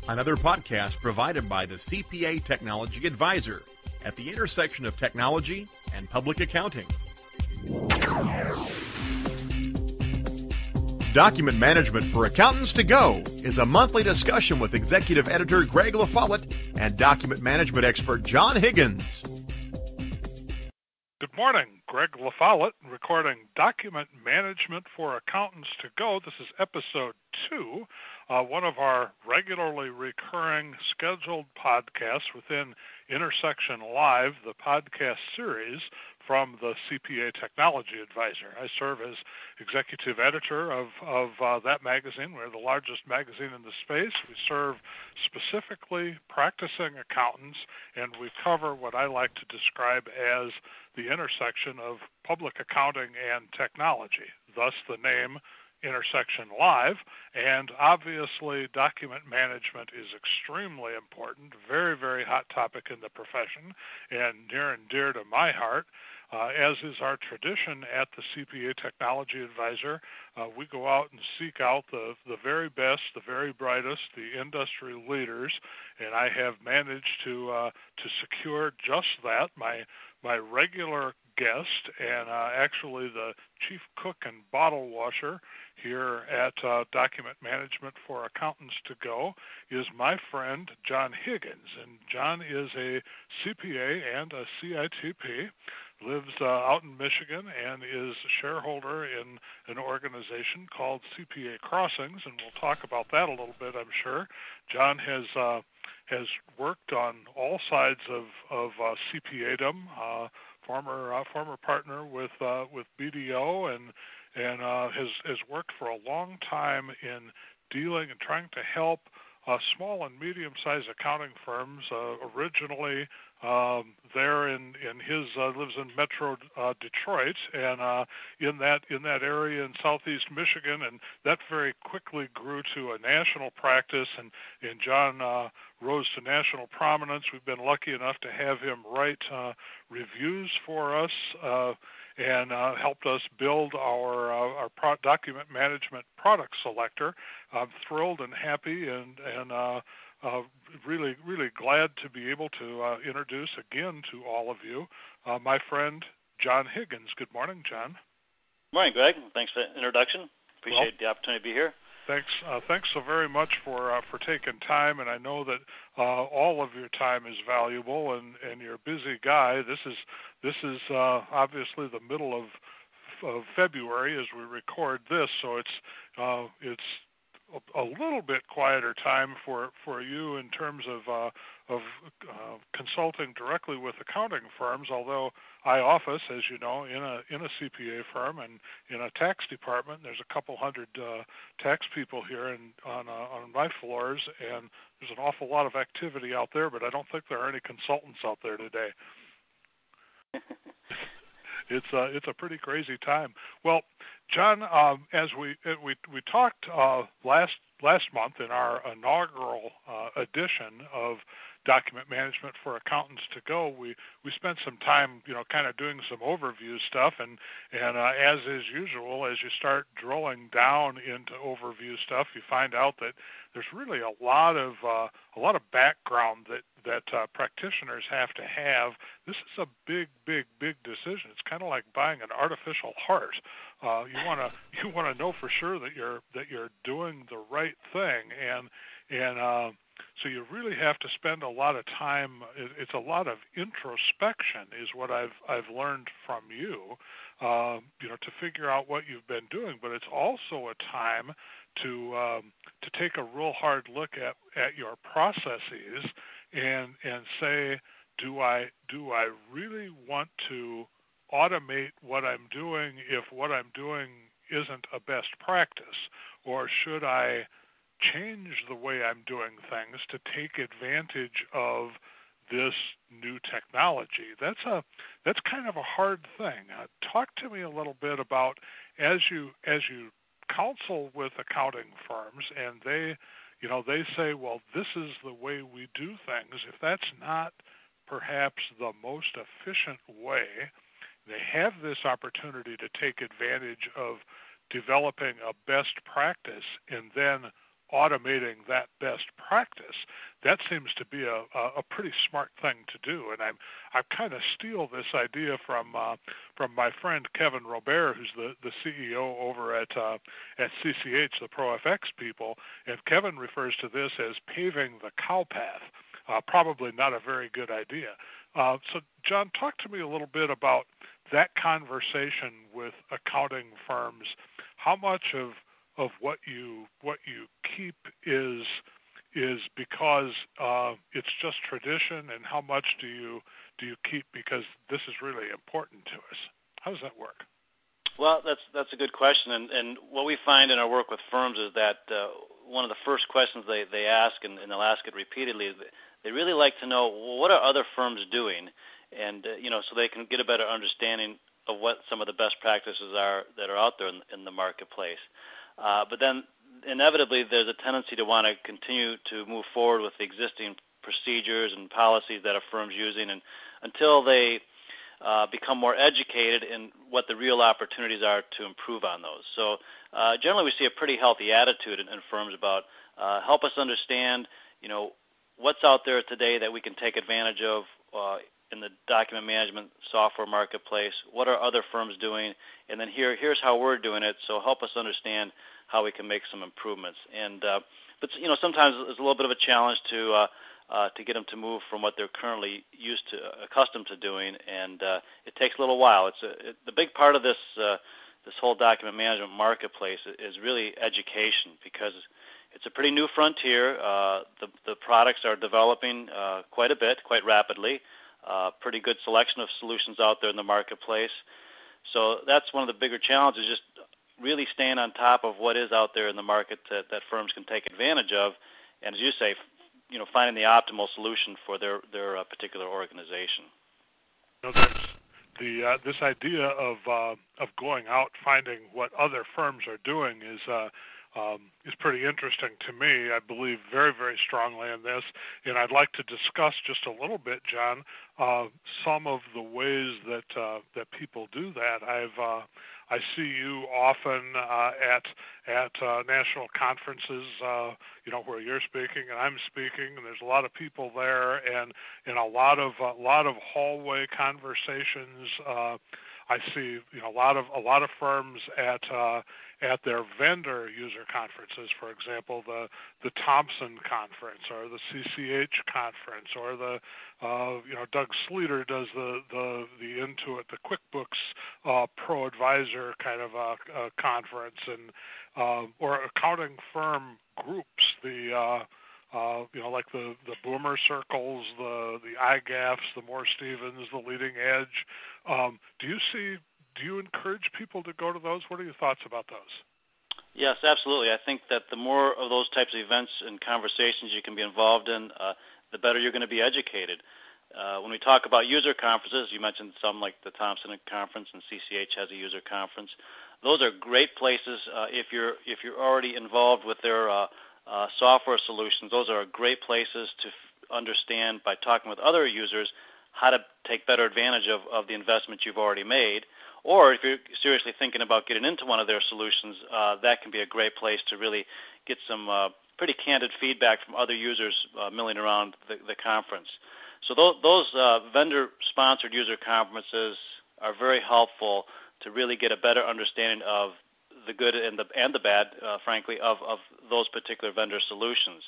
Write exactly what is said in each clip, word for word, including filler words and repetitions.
another podcast provided by the C P A Technology Advisor at the intersection of technology and public accounting. Document Management for Accountants to Go is a monthly discussion with Executive Editor Greg LaFollette and Document Management expert John Higgins. Good morning, Greg LaFollette, recording Document Management for Accountants to Go. This is episode two, uh, one of our regularly recurring scheduled podcasts within Intersection Live, the podcast series from the C P A Technology Advisor. I serve as executive editor of, of uh, that magazine. We're the largest magazine in the space. We serve specifically practicing accountants, and we cover what I like to describe as the intersection of public accounting and technology, thus the name Intersection Live. And obviously, document management is extremely important, very, very hot topic in the profession, and near and dear to my heart. Uh, as is our tradition at the C P A Technology Advisor, uh, we go out and seek out the, the very best, the very brightest, the industry leaders, and I have managed to uh, to secure just that. My my regular guest, and uh, actually the chief cook and bottle washer here at uh, Document Management for Accountants to Go, is my friend John Higgins. And John is a C P A and a C I T P, lives uh, out in Michigan, and is a shareholder in an organization called C P A Crossings, and we'll talk about that a little bit, I'm sure. John has uh, has worked on all sides of, of uh, C P A-dom, uh, former uh, former partner with uh, with B D O, and and uh, has has worked for a long time in dealing and trying to help uh, small and medium-sized accounting firms. Uh, originally, um, there in in his uh, lives in Metro uh, Detroit, and uh, in that in that area in Southeast Michigan, and that very quickly grew to a national practice. And and John uh, rose to national prominence. We've been lucky enough to have him write uh, reviews for us. Uh, and uh, helped us build our uh, our pro- document management product selector. I'm thrilled and happy and, and uh, uh, really, really glad to be able to uh, introduce again to all of you uh, my friend John Higgins. Good morning, John. Good morning, Greg. Thanks for the introduction. Appreciate well, the opportunity to be here. Thanks, uh, thanks so very much for uh, for taking time, and I know that uh, all of your time is valuable, and, and you're a busy guy. This is this is uh, obviously the middle of of February as we record this, so it's uh, it's a, a little bit quieter time for, for you in terms of uh, of uh, consulting directly with accounting firms. Although I office, as you know, in a in a C P A firm and in a tax department. There's a couple hundred uh, tax people here and on uh, on my floors, and there's an awful lot of activity out there. But I don't think there are any consultants out there today. It's a it's a pretty crazy time. Well, John, um, as we we we talked uh, last last month in our inaugural uh, edition of Document Management for Accountants to Go, we, we spent some time, you know, kind of doing some overview stuff, and and uh, as is usual, as you start drilling down into overview stuff, you find out that there's really a lot of uh, a lot of background that that uh, practitioners have to have. This is a big, big, big decision. It's kind of like buying an artificial heart. Uh, you want to you want to know for sure that you're that you're doing the right thing, and and uh, so you really have to spend a lot of time. It's a lot of introspection, is what I've I've learned from you. Uh, you know, to figure out what you've been doing, but it's also a time to um, to take a real hard look at, at your processes and and say, do I do I really want to automate what I'm doing if what I'm doing isn't a best practice, or should I change the way I'm doing things to take advantage of this new technology? That's a that's kind of a hard thing. Uh, talk to me a little bit about as you as you counsel with accounting firms, and they, you know, they say, well, this is the way we do things. If that's not perhaps the most efficient way, they have this opportunity to take advantage of developing a best practice and then automating that best practice, that seems to be a, a, a pretty smart thing to do. And I'm I kind of steal this idea from uh, from my friend Kevin Robert, who's the, the C E O over at uh, at C C H, the ProFX people. And Kevin refers to this as paving the cow path. Uh, probably not a very good idea. Uh, so, John, talk to me a little bit about that conversation with accounting firms. How much of of what you what you keep is is because uh, it's just tradition, and how much do you do you keep because this is really important to us? How does that work? Well, that's that's a good question, and, and what we find in our work with firms is that uh, one of the first questions they, they ask, and, and they'll ask it repeatedly, is they really like to know, well, what are other firms doing, and uh, you know, so they can get a better understanding of what some of the best practices are that are out there in, in the marketplace. Uh, but then, inevitably, there's a tendency to want to continue to move forward with the existing procedures and policies that a firm's using, and until they uh, become more educated in what the real opportunities are to improve on those. So uh, generally we see a pretty healthy attitude in, in firms about uh, help us understand, you know, what's out there today that we can take advantage of uh, in the document management software marketplace, what are other firms doing, and then here here's how we're doing it, so help us understand how we can make some improvements. And uh, but you know, sometimes it's a little bit of a challenge to uh, uh, to get them to move from what they're currently used to, uh, accustomed to doing, and uh, it takes a little while. It's a, it, the big part of this uh, this whole document management marketplace is really education, because it's a pretty new frontier. Uh, the the products are developing uh, quite a bit, quite rapidly. Uh, pretty good selection of solutions out there in the marketplace. So that's one of the bigger challenges, just really staying on top of what is out there in the market that, that firms can take advantage of, and as you say, you know, finding the optimal solution for their their uh, particular organization. You know, the uh, this idea of uh, of going out finding what other firms are doing is uh, um, is pretty interesting to me. I believe very very strongly in this, and I'd like to discuss just a little bit, John, uh, some of the ways that uh, that people do that. I've uh, I see you often uh, at at uh, national conferences, uh, you know, where you're speaking and I'm speaking, and there's a lot of people there, and and a lot of a lot of hallway conversations. Uh, I see, you know, a lot of a lot of firms at uh, at their vendor user conferences. For example, the the Thomson conference or the C C H conference, or the uh, you know Doug Sleater does the the the Intuit, the QuickBooks uh, Pro Advisor kind of a, a conference, and uh, or accounting firm groups. The uh, Uh, you know, like the, the Boomer Circles, the the I G A Fs, the Moore Stevens, the Leading Edge. Um, do you see? Do you encourage people to go to those? What are your thoughts about those? Yes, absolutely. I think that the more of those types of events and conversations you can be involved in, uh, the better you're going to be educated. Uh, when we talk about user conferences, you mentioned some like the Thomson Conference, and C C H has a user conference. Those are great places uh, if you're if you're already involved with their uh, Uh, software solutions. Those are great places to f- understand by talking with other users how to take better advantage of, of the investment you've already made. Or if you're seriously thinking about getting into one of their solutions, uh, that can be a great place to really get some uh, pretty candid feedback from other users uh, milling around the, the conference. So those, those uh, vendor-sponsored user conferences are very helpful to really get a better understanding of the good and the and the bad, uh, frankly, of, of those particular vendor solutions.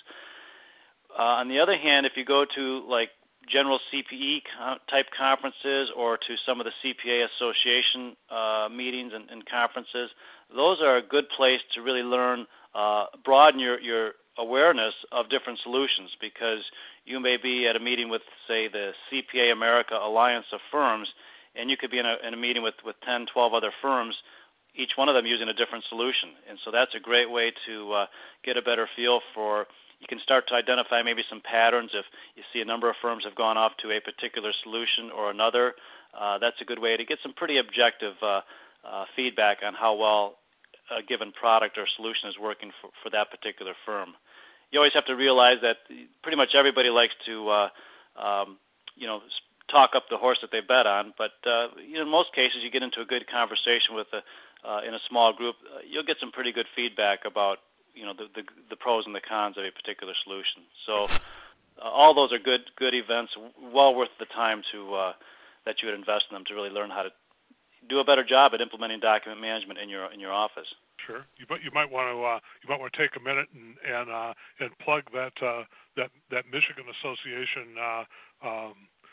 Uh, on the other hand, if you go to like general C P E type conferences or to some of the C P A Association uh, meetings and, and conferences, those are a good place to really learn, uh, broaden your, your awareness of different solutions, because you may be at a meeting with, say, the C P A America Alliance of Firms, and you could be in a, in a meeting with, with ten, twelve other firms, each one of them using a different solution. And so that's a great way to uh, get a better feel for, you can start to identify maybe some patterns. If you see a number of firms have gone off to a particular solution or another, uh, that's a good way to get some pretty objective uh, uh, feedback on how well a given product or solution is working for, for that particular firm. You always have to realize that pretty much everybody likes to, uh, um, you know, talk up the horse that they bet on, but uh, you know, in most cases you get into a good conversation with a Uh, in a small group, uh, you'll get some pretty good feedback about you know, the, the, the pros and the cons of a particular solution. So uh, all those are good good events, well worth the time to uh, that you would invest in them to really learn how to do a better job at implementing document management in your in your office. Sure. You might you might want to uh, you might want to take a minute and and uh, and plug that uh, that that Michigan Association uh, um,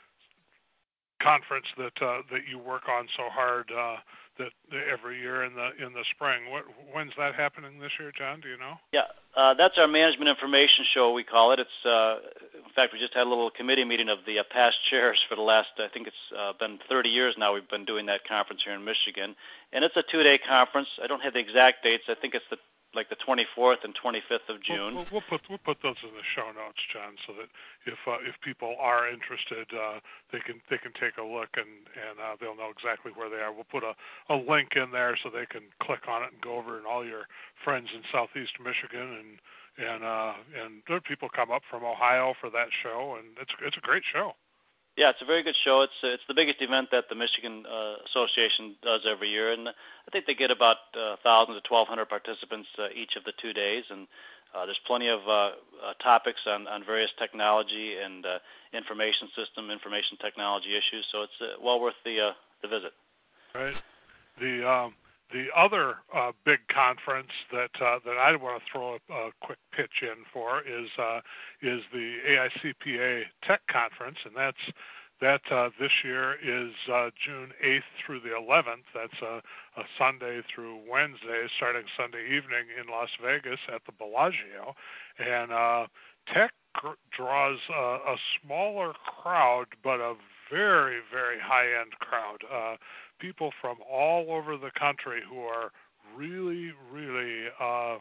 conference that uh, that you work on so hard uh, that every year in the in the spring. What, when's that happening this year, John? Do you know? Yeah, uh, that's our management information show. We call it. It's uh, in fact we just had a little committee meeting of the uh, past chairs for the last. I think it's uh, been thirty years now. We've been doing that conference here in Michigan, and it's a two-day conference. I don't have the exact dates. I think it's the like the twenty-fourth and twenty-fifth of June. We'll, we'll put we'll put those in the show notes, John, so that if uh, if people are interested, uh, they can they can take a look and and uh, they'll know exactly where they are. We'll put a, a link in there so they can click on it and go over, and all your friends in Southeast Michigan and and uh, and there are people come up from Ohio for that show, and it's it's a great show. Yeah, it's a very good show. It's it's the biggest event that the Michigan uh, Association does every year, and I think they get about uh, one thousand to twelve hundred participants uh, each of the two days, and uh, there's plenty of uh, uh, topics on, on various technology and uh, information system, information technology issues, so it's uh, well worth the uh, the visit. Right. The um, the other uh, big conference that uh, that I want to throw a, a quick pitch in for is uh, is the A I C P A Tech Conference, and that's that uh, this year is uh, June eighth through the eleventh. That's a, a Sunday through Wednesday, starting Sunday evening in Las Vegas at the Bellagio, and uh, Tech draws a, a smaller crowd, but a very, very high-end crowd. Uh, people from all over the country who are really, really uh,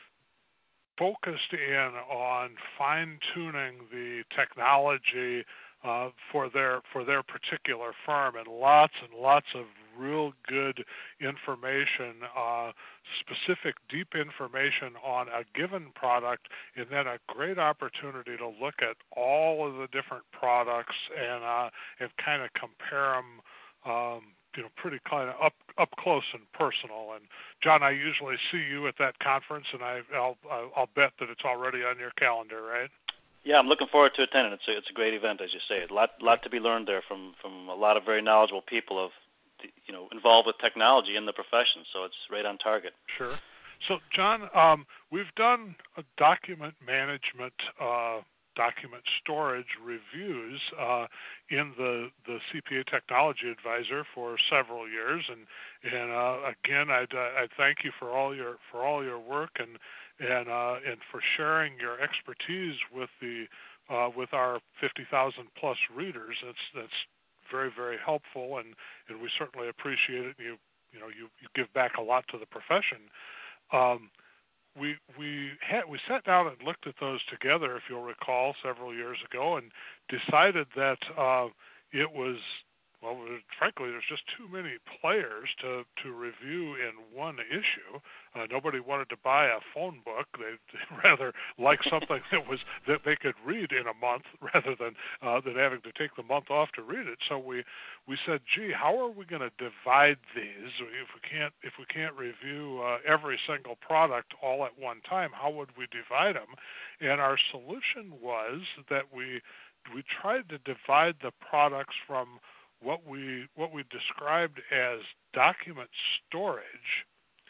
focused in on fine-tuning the technology uh, for their for their particular firm, and lots and lots of real good information, uh, specific, deep information on a given product, and then a great opportunity to look at all of the different products and uh, and kind of compare them, um, you know, pretty kind of up up close and personal. And John, I usually see you at that conference, and I, I'll I'll bet that it's already on your calendar, right? Yeah, I'm looking forward to attending. It's a, it's a great event, as you say. A lot lot to be learned there from from a lot of very knowledgeable people of, you know, involved with technology in the profession. So it's right on target. Sure. So, John, um, we've done a document management, uh, document storage reviews uh, in the, the C P A Technology Advisor for several years, and and uh, again, I'd I thank you for all your for all your work and and uh, and for sharing your expertise with the uh, with our fifty thousand plus readers. That's that's very, very helpful, and, and we certainly appreciate it. You you know you, you give back a lot to the profession. Um, we we had we sat down and looked at those together, if you'll recall, several years ago, and decided that uh, it was well, frankly, there's just too many players to, to review in one issue. Uh, nobody wanted to buy a phone book. They rather like something that was that they could read in a month rather than uh, than having to take the month off to read it. So we we said, gee, how are we going to divide these if we can't if we can't review uh, every single product all at one time? How would we divide them? And our solution was that we we tried to divide the products from what we what we described as document storage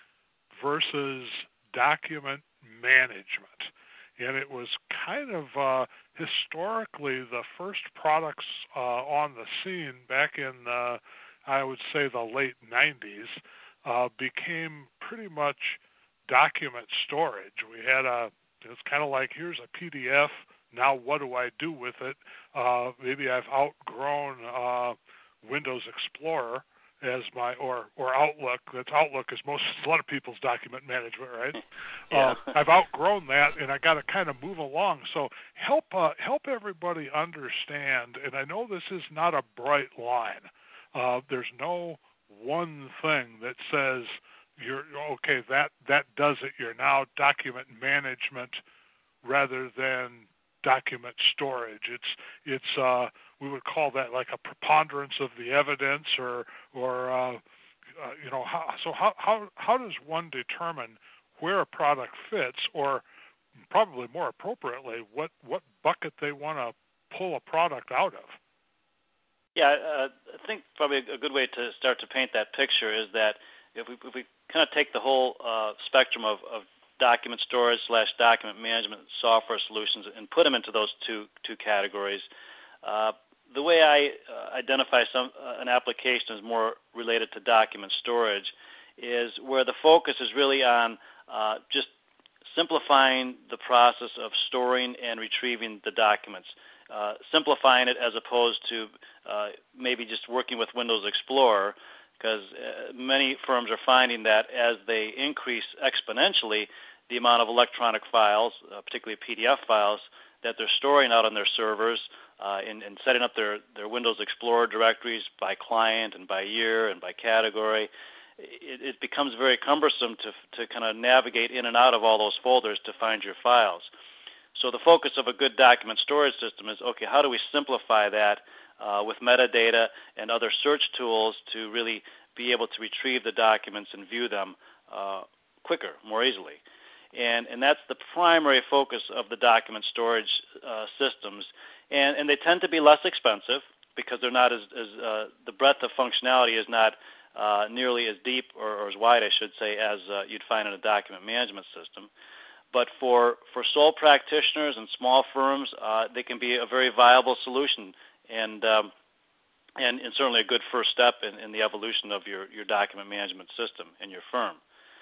versus document management. And it was kind of uh, historically the first products uh, on the scene back in, uh, I would say, the late nineties, uh, became pretty much document storage. We had a, it's kind of like, here's a P D F, now what do I do with it? Uh, maybe I've outgrown uh, Windows Explorer as my or or Outlook. That's Outlook is most a lot of people's document management, right? Yeah. Uh, I've outgrown that, and I got to kind of move along. So help uh, help everybody understand. And I know this is not a bright line. Uh, there's no one thing that says you're okay. That that does it. You're now document management rather than document storage. It's it's uh, we would call that like a preponderance of the evidence, or or uh, uh, you know how, so how how how does one determine where a product fits, or probably more appropriately, what, what bucket they want to pull a product out of. Yeah, uh, I think probably a good way to start to paint that picture is that if we, if we kind of take the whole uh, spectrum of, of document storage slash document management software solutions and put them into those two two categories, uh, the way I uh, identify some uh, an application is more related to document storage, is where the focus is really on uh, just simplifying the process of storing and retrieving the documents, uh, simplifying it as opposed to uh, maybe just working with Windows Explorer, because uh, many firms are finding that as they increase exponentially the amount of electronic files, uh, particularly P D F files, that they're storing out on their servers uh, and, and setting up their, their Windows Explorer directories by client and by year and by category, it, it becomes very cumbersome to, to kind of navigate in and out of all those folders to find your files. So the focus of a good document storage system is, okay, how do we simplify that uh, with metadata and other search tools to really be able to retrieve the documents and view them uh, quicker, more easily. And, and that's the primary focus of the document storage uh, systems. And, and they tend to be less expensive because they're not as, as uh, the breadth of functionality is not uh, nearly as deep or, or as wide, I should say, as uh, you'd find in a document management system. But for, for sole practitioners and small firms, uh, they can be a very viable solution and, um, and, and certainly a good first step in, in the evolution of your, your document management system in your firm.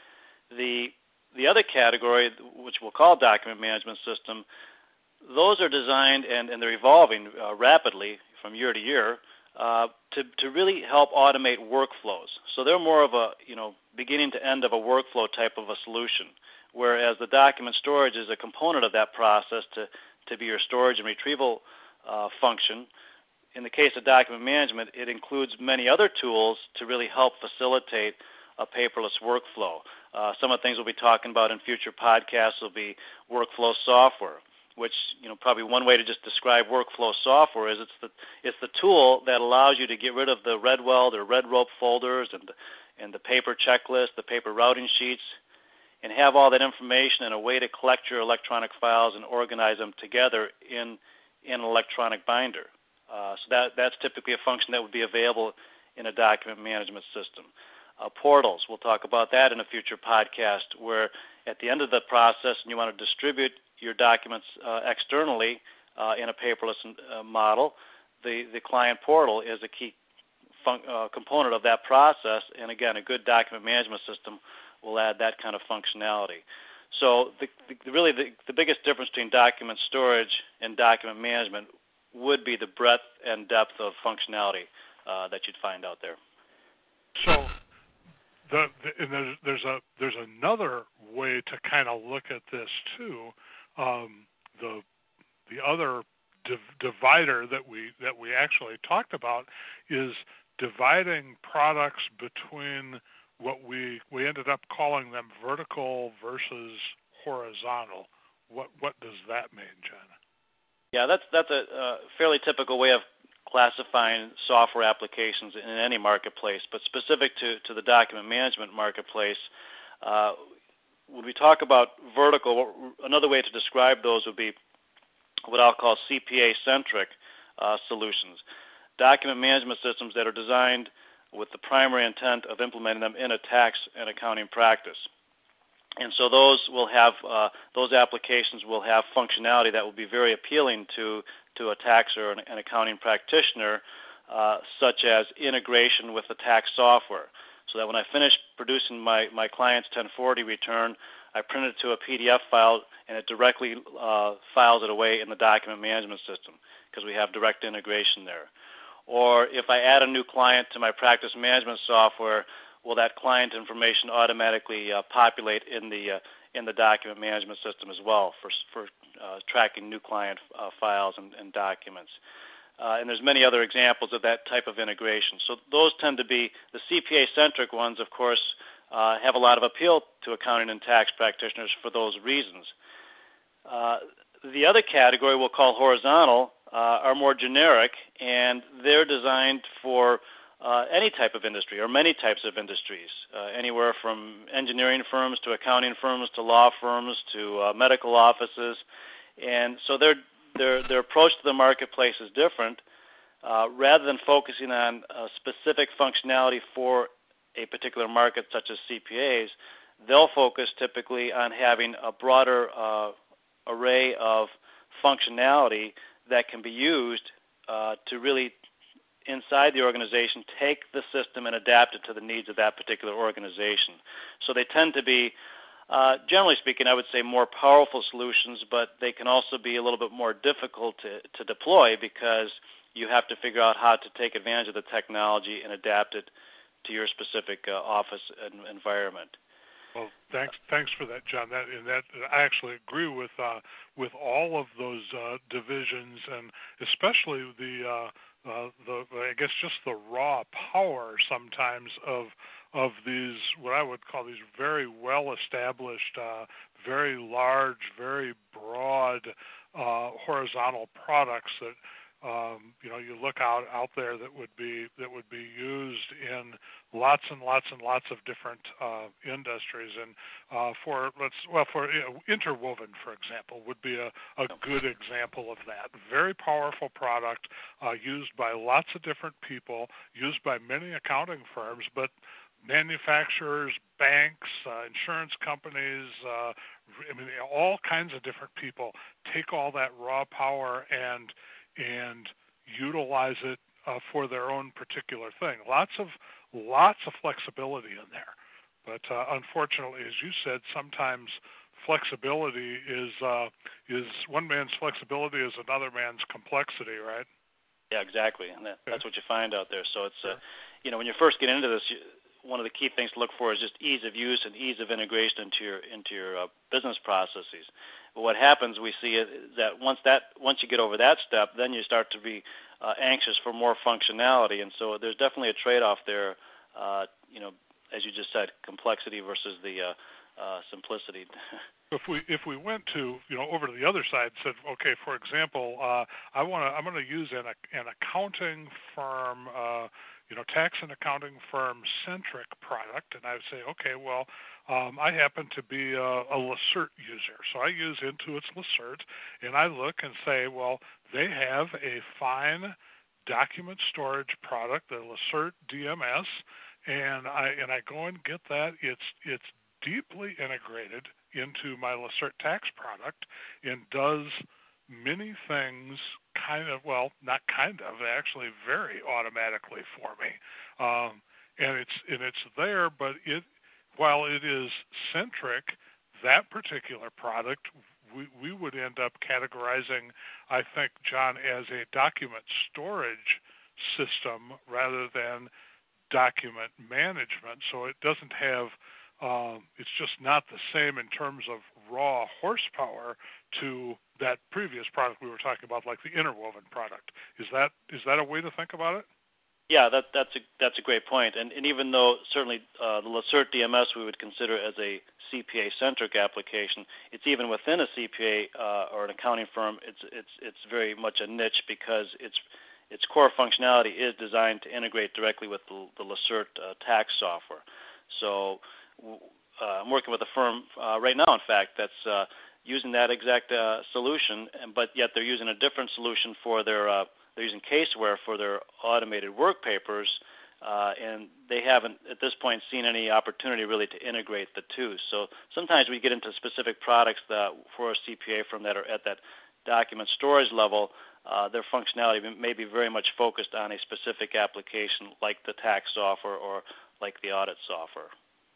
The The other category, which we'll call document management system, those are designed and, and they're evolving uh, rapidly from year to year uh, to, to really help automate workflows. So they're more of a, you know, beginning to end of a workflow type of a solution, whereas the document storage is a component of that process to, to be your storage and retrieval uh, function. In the case of document management, it includes many other tools to really help facilitate a paperless workflow. Uh, some of the things we'll be talking about in future podcasts will be workflow software, which, you know, probably one way to just describe workflow software is it's the it's the tool that allows you to get rid of the red weld or red rope folders and and the paper checklist, the paper routing sheets, and have all that information in a way to collect your electronic files and organize them together in in an electronic binder. Uh, so that that's typically a function that would be available in a document management system. Uh, portals, we'll talk about that in a future podcast, where at the end of the process and you want to distribute your documents uh, externally uh, in a paperless uh, model, the, the client portal is a key fun- uh, component of that process, and again, a good document management system will add that kind of functionality. So the, the, really the, the biggest difference between document storage and document management would be the breadth and depth of functionality uh, that you'd find out there. So The, the, and there's, there's a there's another way to kind of look at this too. Um, the the other div- divider that we that we actually talked about is dividing products between what we we ended up calling them vertical versus horizontal. What what does that mean, John? Yeah, that's that's a uh, fairly typical way of classifying software applications in any marketplace, but specific to, to the document management marketplace, uh, when we talk about vertical, another way to describe those would be what I'll call C P A-centric uh, solutions. Document management systems that are designed with the primary intent of implementing them in a tax and accounting practice. And so those will have uh, those applications will have functionality that will be very appealing to to a tax or an, an accounting practitioner, uh, such as integration with the tax software. So that when I finish producing my, my client's ten forty return, I print it to a P D F file and it directly uh, files it away in the document management system because we have direct integration there. Or if I add a new client to my practice management software, will that client information automatically uh, populate in the uh, in the document management system as well for for uh, tracking new client uh, files and, and documents. Uh, and there's many other examples of that type of integration. So those tend to be the C P A-centric ones, of course, uh, have a lot of appeal to accounting and tax practitioners for those reasons. Uh, the other category we'll call horizontal uh, are more generic, and they're designed for uh, any type of industry or many types of industries, uh, anywhere from engineering firms to accounting firms to law firms to uh, medical offices. And so their their their approach to the marketplace is different. Uh, rather than focusing on a specific functionality for a particular market, such as C P As, they'll focus typically on having a broader uh, array of functionality that can be used uh, to really, inside the organization, take the system and adapt it to the needs of that particular organization. So they tend to be, uh, generally speaking, I would say more powerful solutions, but they can also be a little bit more difficult to, to deploy because you have to figure out how to take advantage of the technology and adapt it to your specific uh, office and environment. Well, thanks, thanks for that, John. That and that I actually agree with uh, with all of those uh, divisions, and especially the uh, uh, the I guess just the raw power sometimes of of these what I would call these very well established, uh, very large, very broad uh, horizontal products that. Um, you know, you look out, out there that would be that would be used in lots and lots and lots of different uh, industries. And uh, for let's well, for you know, interwoven, for example, would be a, a good example of that. Very powerful product uh, used by lots of different people, used by many accounting firms, but manufacturers, banks, uh, insurance companies, uh, I mean, all kinds of different people take all that raw power and and utilize it uh, for their own particular thing. Lots of lots of flexibility in there, but uh, unfortunately, as you said, sometimes flexibility is uh, is one man's flexibility is another man's complexity, right? Yeah, exactly, and that, that's what you find out there. So it's uh, you know, when you first get into this, you, one of the key things to look for is just ease of use and ease of integration into your into your uh, business processes. But what happens, we see, is that once that once you get over that step, then you start to be uh, anxious for more functionality, and so there's definitely a trade-off there. Uh, you know, as you just said, complexity versus the uh, uh, simplicity. If we if we went to you know over to the other side, said okay, for example, uh, I want to I'm going to use an an accounting firm. Uh, you know, tax and accounting firm-centric product, and I would say, okay, well, um, I happen to be a, a Lacerte user, so I use Intuit's Lacerte, and I look and say, well, they have a fine document storage product, the Lacerte D M S, and I and I go and get that. It's it's deeply integrated into my Lacerte tax product and does many things kind of, well, not kind of, actually very automatically for me. Um, and it's and it's there, but it while it is centric, that particular product, we, we would end up categorizing, I think, John, as a document storage system rather than document management. So it doesn't have Um, it's just not the same in terms of raw horsepower to that previous product we were talking about, like the interwoven product. Is that is that a way to think about it? Yeah, that, that's a that's a great point. And, and even though certainly uh, the Lacerte D M S we would consider as a C P A-centric application, it's even within a C P A uh, or an accounting firm, it's it's it's very much a niche because its its core functionality is designed to integrate directly with the, the Lacerte uh, tax software. So Uh, I'm working with a firm uh, right now, in fact, that's uh, using that exact uh, solution, but yet they're using a different solution for their, uh, they're using Caseware for their automated work papers, uh, and they haven't, at this point, seen any opportunity really to integrate the two. So sometimes we get into specific products that for a C P A firm that are at that document storage level, uh, their functionality may be very much focused on a specific application like the tax software or like the audit software.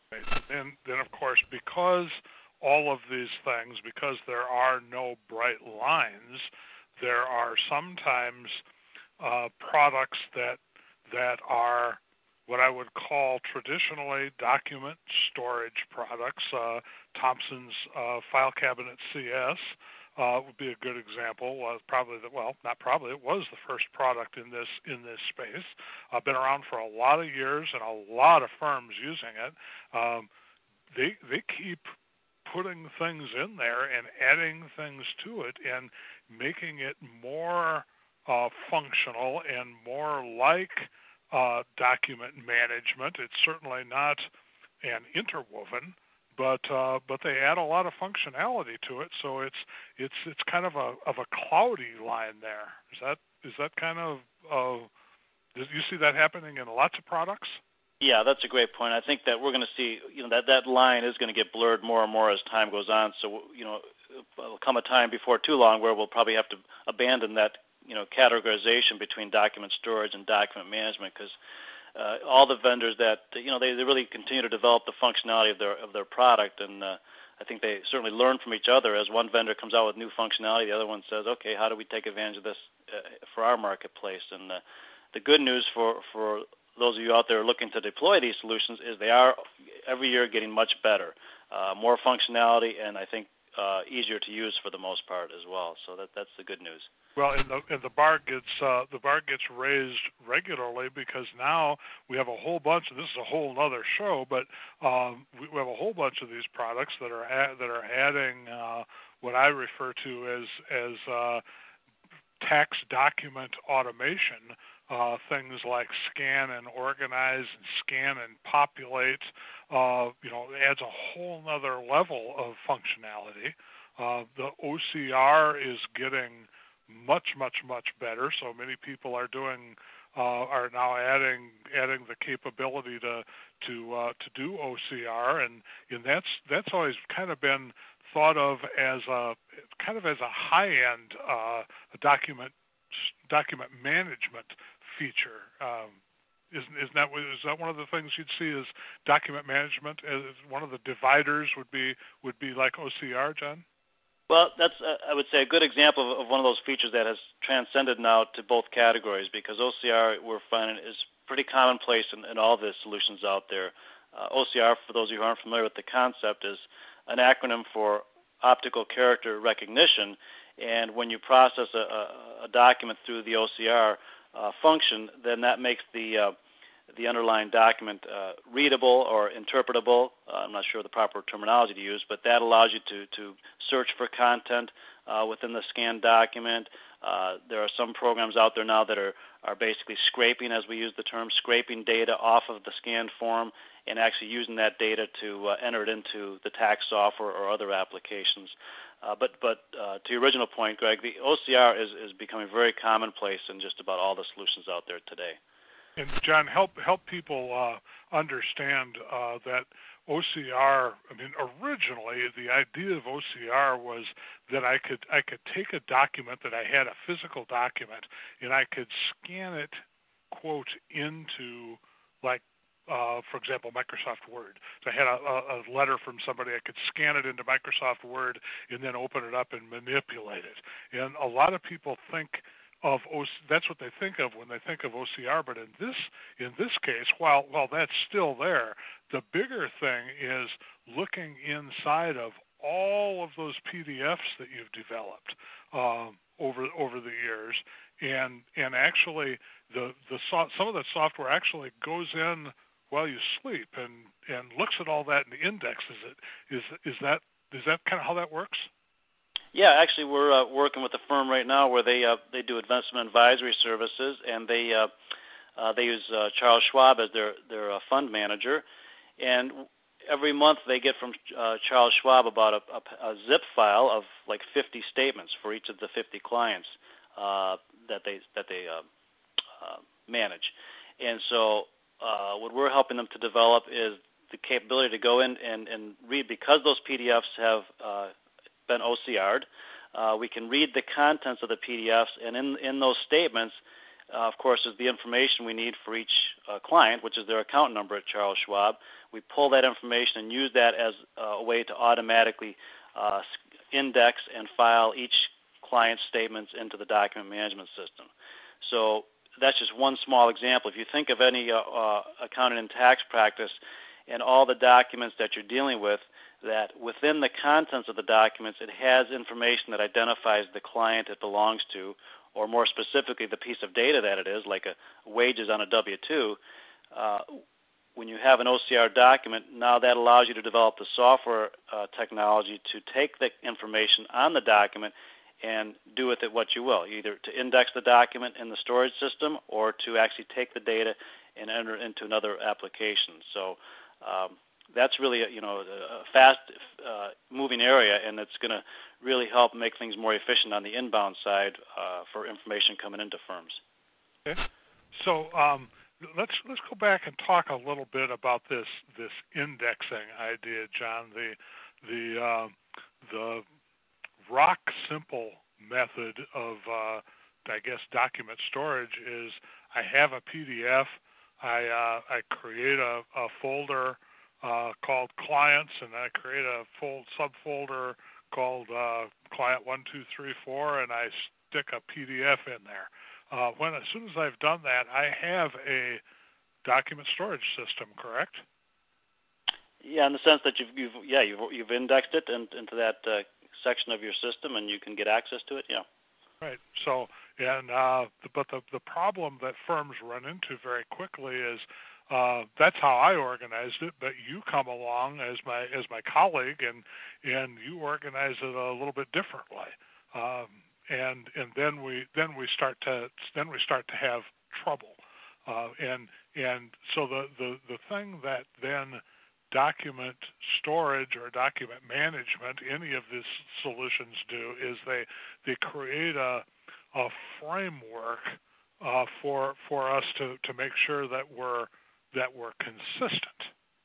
And then, of course, because all of these things, because there are no bright lines, there are sometimes uh, products that that are what I would call traditionally document storage products. Uh, Thomson's uh, File Cabinet C S uh, would be a good example. Uh, probably, the, well, not probably, it was the first product in this in this space. Uh, been around for a lot of years and a lot of firms using it. Um, they they keep putting things in there and adding things to it and making it more uh, functional and more like uh, document management. It's certainly not an interwoven, but uh, but they add a lot of functionality to it. So it's it's it's kind of a of a cloudy line there. Is that is that kind of uh, do you see that happening in lots of products? Yeah, that's a great point. I think that we're going to see, you know, that that line is going to get blurred more and more as time goes on. So, you know, there'll come a time before too long where we'll probably have to abandon that, you know, categorization between document storage and document management, because uh, all the vendors that, you know, they, they really continue to develop the functionality of their of their product, and uh, I think they certainly learn from each other. As one vendor comes out with new functionality, the other one says, okay, how do we take advantage of this uh, for our marketplace? And uh, the good news for for those of you out there looking to deploy these solutions is they are every year getting much better, uh, more functionality, and I think uh, easier to use for the most part as well. So that that's the good news. Well, and the and the bar gets uh, the bar gets raised regularly, because now we have a whole bunch. Of, this is a whole other show, but um, we, we have a whole bunch of these products that are a, that are adding uh, what I refer to as as uh, tax document automation. Uh, things like scan and organize and scan and populate, uh, you know, adds a whole other level of functionality. Uh, the O C R is getting much, much, much better. So many people are doing, uh, are now adding adding the capability to to uh, to do O C R, and and that's that's always kind of been thought of as a kind of as a high end uh, document document management feature. Um, isn't, isn't that is that one of the things you'd see as document management as one of the dividers would be would be like O C R, John? Well, that's uh, I would say a good example of, of one of those features that has transcended now to both categories, because O C R we're finding is pretty commonplace in, in all the solutions out there. Uh, O C R, for those of you who aren't familiar with the concept, is an acronym for optical character recognition, and when you process a, a, a document through the O C R Uh, function, then that makes the uh, the underlying document uh, readable or interpretable. Uh, I'm not sure the proper terminology to use, but that allows you to to search for content uh, within the scanned document. Uh, there are some programs out there now that are are basically scraping, as we use the term, scraping data off of the scanned form and actually using that data to uh, enter it into the tax software or other applications. Uh, but but uh, to your original point, Greg, the O C R is, is becoming very commonplace in just about all the solutions out there today. And John, help help people uh, understand uh, that O C R. I mean, originally the idea of O C R was that I could I could take a document that I had, a physical document, and I could scan it, quote, into like. Uh, for example, Microsoft Word. So I had a, a letter from somebody. I could scan it into Microsoft Word and then open it up and manipulate it. And a lot of people think of O C, that's what they think of when they think of O C R. But in this in this case, while while that's still there, the bigger thing is looking inside of all of those P D Fs that you've developed um, over over the years, and and actually the the so, some of the software actually goes in while you sleep and, and looks at all that and indexes it. Is is that is that kind of how that works? Yeah, actually, we're uh, working with a firm right now where they uh, they do investment advisory services, and they uh, uh, they use uh, Charles Schwab as their their uh, fund manager, and every month they get from uh, Charles Schwab about a, a, a zip file of like fifty statements for each of the fifty clients uh, that they that they uh, uh, manage, and so. Uh, what we're helping them to develop is the capability to go in and, and read, because those P D Fs have uh, been O C R'd, uh, we can read the contents of the P D Fs, and in, in those statements, uh, of course, is the information we need for each uh, client, which is their account number at Charles Schwab. We pull that information and use that as uh, a way to automatically uh, index and file each client's statements into the document management system. So that's just one small example. If you think of any uh, uh, accounting and tax practice and all the documents that you're dealing with, that within the contents of the documents, it has information that identifies the client it belongs to, or more specifically, the piece of data that it is, like a wages on a W two. Uh, when you have an O C R document, now that allows you to develop the software uh, technology to take the information on the document and do with it what you will, either to index the document in the storage system or to actually take the data and enter into another application. So um, that's really a, you know a fast uh, moving area, and it's going to really help make things more efficient on the inbound side uh, for information coming into firms. Okay. So um, let's let's go back and talk a little bit about this this indexing idea, John. The the uh, the rock simple method of uh, I guess document storage is I have a P D F. I uh, I create a, a folder uh, called clients, and I create a full subfolder called uh, client one two three four, and I stick a P D F in there. Uh, when as soon as I've done that, I have a document storage system. Correct? Yeah, in the sense that you've, you've yeah you've you've indexed it in, into that uh, section of your system, and you can get access to it. Yeah. Right. So, and uh, but the the problem that firms run into very quickly is uh, that's how I organized it. But you come along as my as my colleague, and and you organize it a little bit differently. Um, and and then we then we start to then we start to have trouble. Uh, and and so the, the the thing that then document storage or document management, any of these solutions do, is they they create a a framework uh, for for us to, to make sure that we're that we're consistent.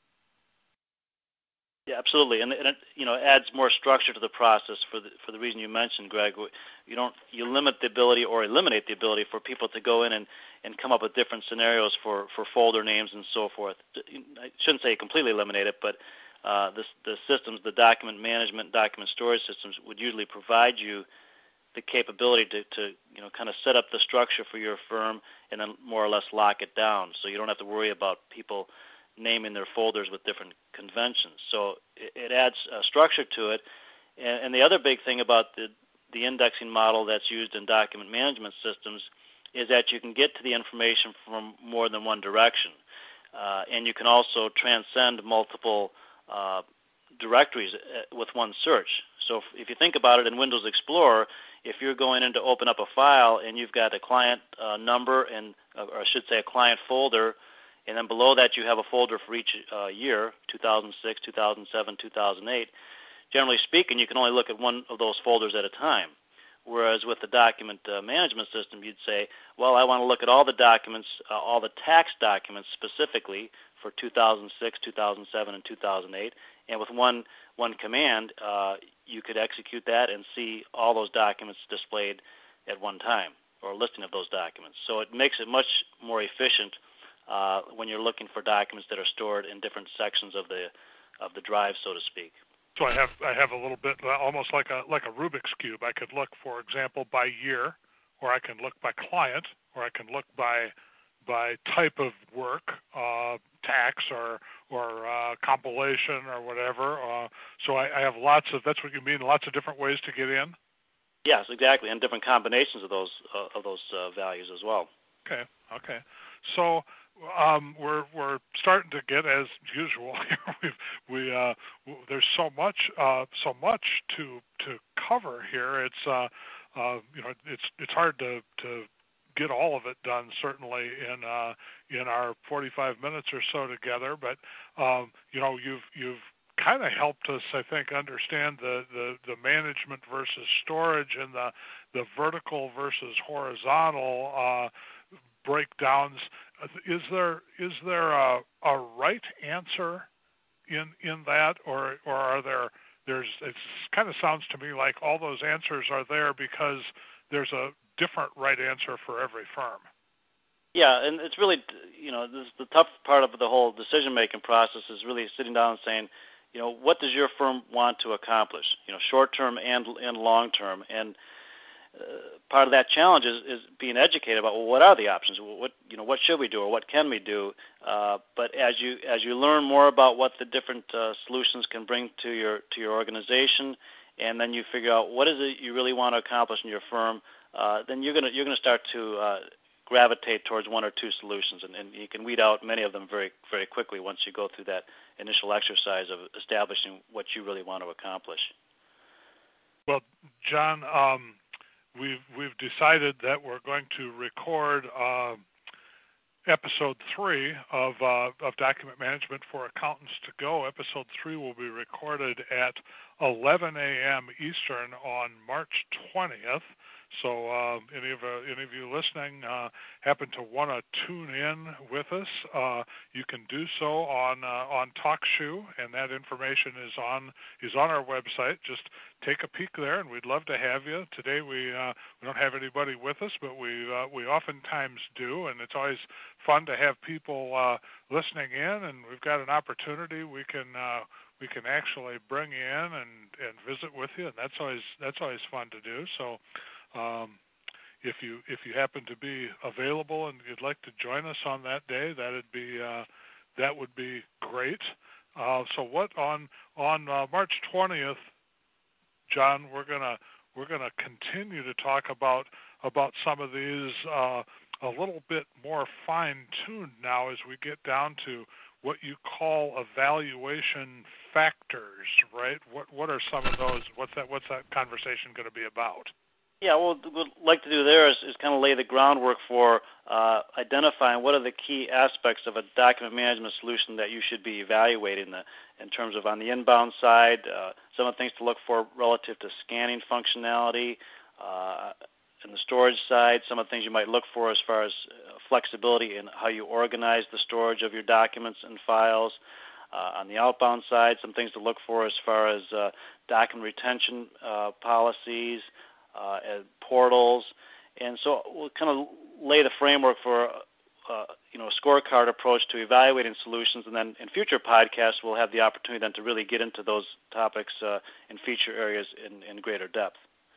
Yeah, absolutely, and, and it you know adds more structure to the process for the for the reason you mentioned, Greg. You don't you limit the ability or eliminate the ability for people to go in and, and come up with different scenarios for, for folder names and so forth. I shouldn't say completely eliminate it, but uh, the the systems, the document management, document storage systems would usually provide you the capability to, to you know kind of set up the structure for your firm and then more or less lock it down, so you don't have to worry about people naming their folders with different conventions. So it, it adds uh, structure to it. And, and the other big thing about the, the indexing model that's used in document management systems is that you can get to the information from more than one direction. Uh, and you can also transcend multiple uh, directories with one search. So if, if you think about it in Windows Explorer, if you're going in to open up a file and you've got a client uh, number and, or I should say a client folder, and then below that you have a folder for each uh, year, two thousand six, two thousand seven, two thousand eight. Generally speaking, you can only look at one of those folders at a time. Whereas with the document uh, management system, you'd say, well, I want to look at all the documents, uh, all the tax documents specifically for two thousand six, two thousand seven, and two thousand eight. And with one one command, uh, you could execute that and see all those documents displayed at one time, or a listing of those documents. So it makes it much more efficient Uh, when you're looking for documents that are stored in different sections of the of the drive, so to speak. So I have I have a little bit almost like a like a Rubik's cube. I could look, for example, by year, or I can look by client, or I can look by by type of work, uh, tax or or uh, compilation or whatever. Uh, so I, I have lots of that's what you mean, lots of different ways to get in. Yes, exactly, and different combinations of those uh, of those uh, values as well. Okay, okay. So um, we're we're starting to get, as usual, we've, we uh, there's so much uh, so much to to cover here. It's uh, uh, you know it's it's hard to, to get all of it done, certainly in uh, in our forty-five minutes or so together. But um, you know you've you've kind of helped us, I think, understand the, the, the management versus storage and the the vertical versus horizontal uh, breakdowns. Is there is there a, a right answer in in that, or or are there there's it kind of sounds to me like all those answers are there because there's a different right answer for every firm. Yeah, and it's really, you know, this, the tough part of the whole decision-making process is really sitting down and saying, you know, what does your firm want to accomplish, you know, short-term and and long-term, and Uh, part of that challenge is, is being educated about, well, what are the options? What you know, what should we do, or what can we do? Uh, but as you as you learn more about what the different uh, solutions can bring to your to your organization, and then you figure out what is it you really want to accomplish in your firm, uh, then you're gonna you're gonna start to uh, gravitate towards one or two solutions, and, and you can weed out many of them very very quickly once you go through that initial exercise of establishing what you really want to accomplish. Well, John. Um We've we've decided that we're going to record uh, episode three of uh, of Document Management for Accountants to Go. Episode three will be recorded at eleven a.m. Eastern on March twentieth. So uh, any of uh, any of you listening uh, happen to want to tune in with us, uh, you can do so on uh, on TalkShoe, and that information is on is on our website. Just take a peek there, and we'd love to have you. Today we uh, we don't have anybody with us, but we uh, we oftentimes do, and it's always fun to have people uh, listening in. And we've got an opportunity we can uh, we can actually bring you in and, and visit with you, and that's always that's always fun to do. So. Um, if you if you happen to be available and you'd like to join us on that day, that'd be uh, that would be great. Uh, so what on on uh, March twentieth, John, we're gonna we're gonna continue to talk about about some of these uh, a little bit more fine-tuned now as we get down to what you call evaluation factors, right? What what are some of those? What's that? What's that conversation going to be about? Yeah, well, what we'd like to do there is, is kind of lay the groundwork for uh, identifying what are the key aspects of a document management solution that you should be evaluating the, in terms of on the inbound side, uh, some of the things to look for relative to scanning functionality, uh, in the storage side, some of the things you might look for as far as uh, flexibility in how you organize the storage of your documents and files. Uh, on the outbound side, some things to look for as far as uh, document retention uh, policies, Uh, and portals, and so we'll kind of lay the framework for uh, you know a scorecard approach to evaluating solutions, and then in future podcasts we'll have the opportunity then to really get into those topics uh, in feature areas in, in greater depth.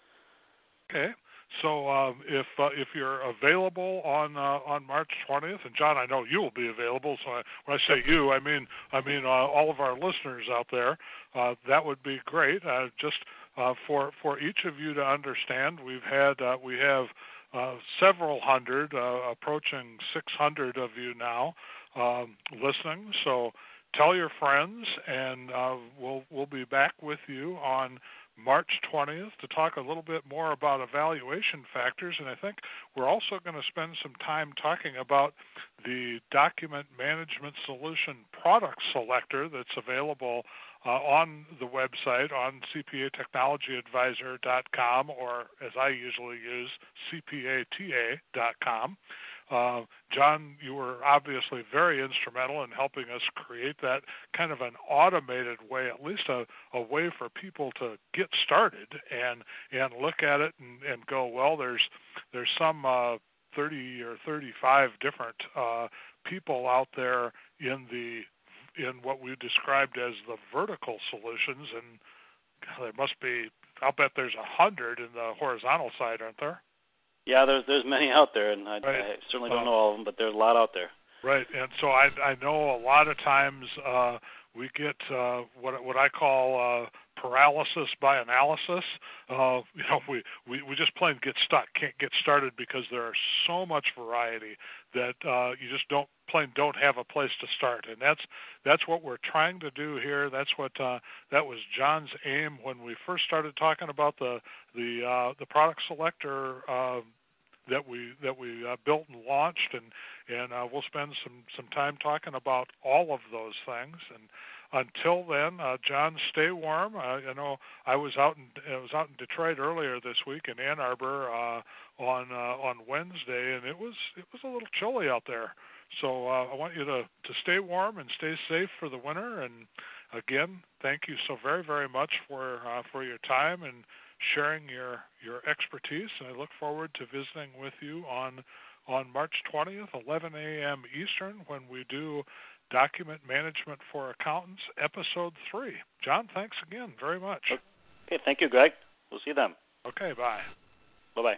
Okay, so um, if uh, if you're available on uh, on March twentieth, and John, I know you will be available. So I, when I say you, I mean I mean uh, all of our listeners out there. Uh, that would be great. Uh, just Uh, for for each of you to understand, we've had uh, we have uh, several hundred, uh, approaching six hundred of you now um, listening. So tell your friends, and uh, we'll we'll be back with you on March twentieth to talk a little bit more about evaluation factors. And I think we're also going to spend some time talking about the document management solution product selector that's available Uh, on the website on C P A technology advisor dot com, or as I usually use, C P A T A dot com. Uh, John, you were obviously very instrumental in helping us create that kind of an automated way, at least a, a way for people to get started and and look at it and, and go, well, there's there's some uh, thirty or thirty-five different uh, people out there in the in what we described as the vertical solutions, and there must be, I'll bet there's a hundred in the horizontal side, aren't there? Yeah, there's there's many out there, and I, right. I certainly don't uh, know all of them, but there's a lot out there. Right, and so I I know a lot of times uh, we get uh, what what I call uh, paralysis by analysis. Uh, you know, we, we, we just plain get stuck, can't get started because there are so much variety that uh, you just don't plain don't have a place to start, and that's that's what we're trying to do here. That's what uh, that was John's aim when we first started talking about the the uh, the product selector uh, that we that we uh, built and launched, and and uh, we'll spend some some time talking about all of those things. And until then, uh, John, stay warm. Uh, you know, I was out in I was out in Detroit earlier this week in Ann Arbor uh, on uh, on Wednesday, and it was it was a little chilly out there. So uh, I want you to, to stay warm and stay safe for the winter. And again, thank you so very, very much for uh, for your time and sharing your, your expertise. And I look forward to visiting with you on on March twentieth, eleven a.m. Eastern, when we do Document Management for Accountants, Episode three. John, thanks again very much. Okay, thank you, Greg. We'll see you then. Okay, bye. Bye-bye.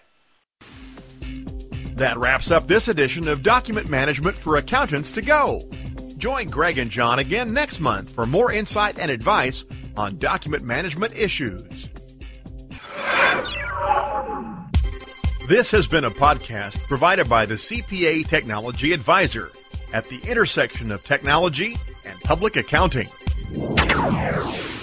That wraps up this edition of Document Management for Accountants to Go. Join Greg and John again next month for more insight and advice on document management issues. This has been a podcast provided by the C P A Technology Advisor at the intersection of technology and public accounting.